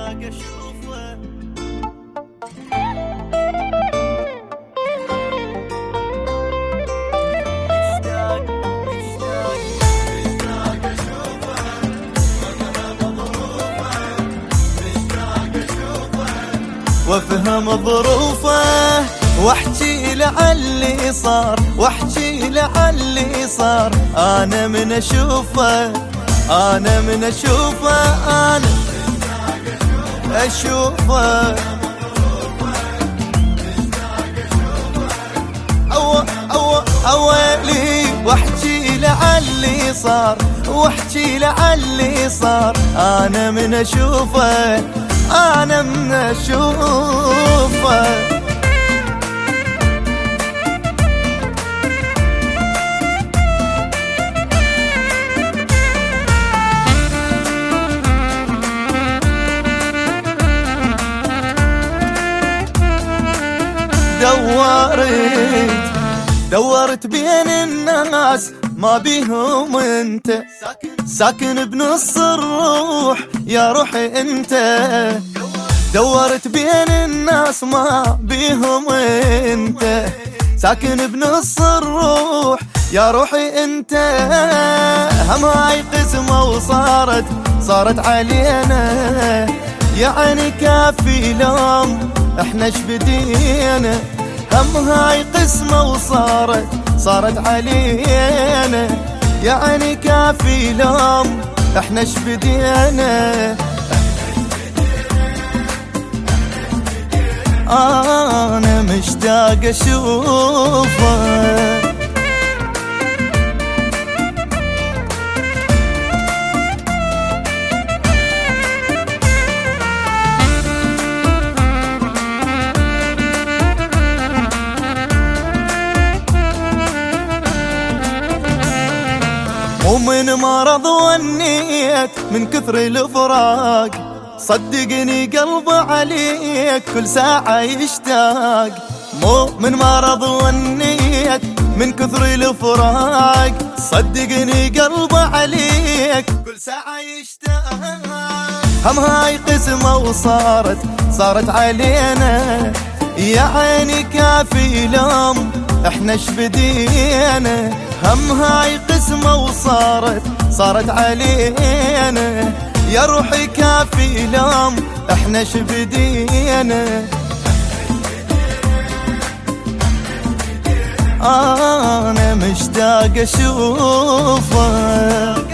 مشتاق اشوفه. وافهم ظروفه واحكي له عاللي صار، واحكي له عاللي صار. انا من اشوفه، انا من اشوفه، انا اشوفه. اويلي واحكي له عاللي صار، واحكي له عاللي صار. انا من اشوفه، انا من اشوفه. دورت بين الناس ما بيهم انت، ساكن بنص الروح يا روحي انت. دورت بين الناس ما بيهم انت، ساكن بنص الروح يا روحي انت. هم هاي قسمة وصارت علينا، يعني كافي لوم احنا ايش بدينا. هم هاي قسمة وصارت علينا، يعني كافي لوم احنا ايش بدينا. انا مشتاق اشوفه. ومن مرض ونيت من كثر الفراق، صدقني قلبي عليك كل ساعة يشتاق. مو من مرض ونيت من كثر الفراق، صدقني قلبي عليك كل ساعة يشتاق. هم هاي قسمة وصارت علينا، يعني كافي لوم احنا ايش بدينا. هم هاي قسمة وصارت علينا، يا روحي كافي لوم احنا ايش بدينا. انا مشتاق اشوفه.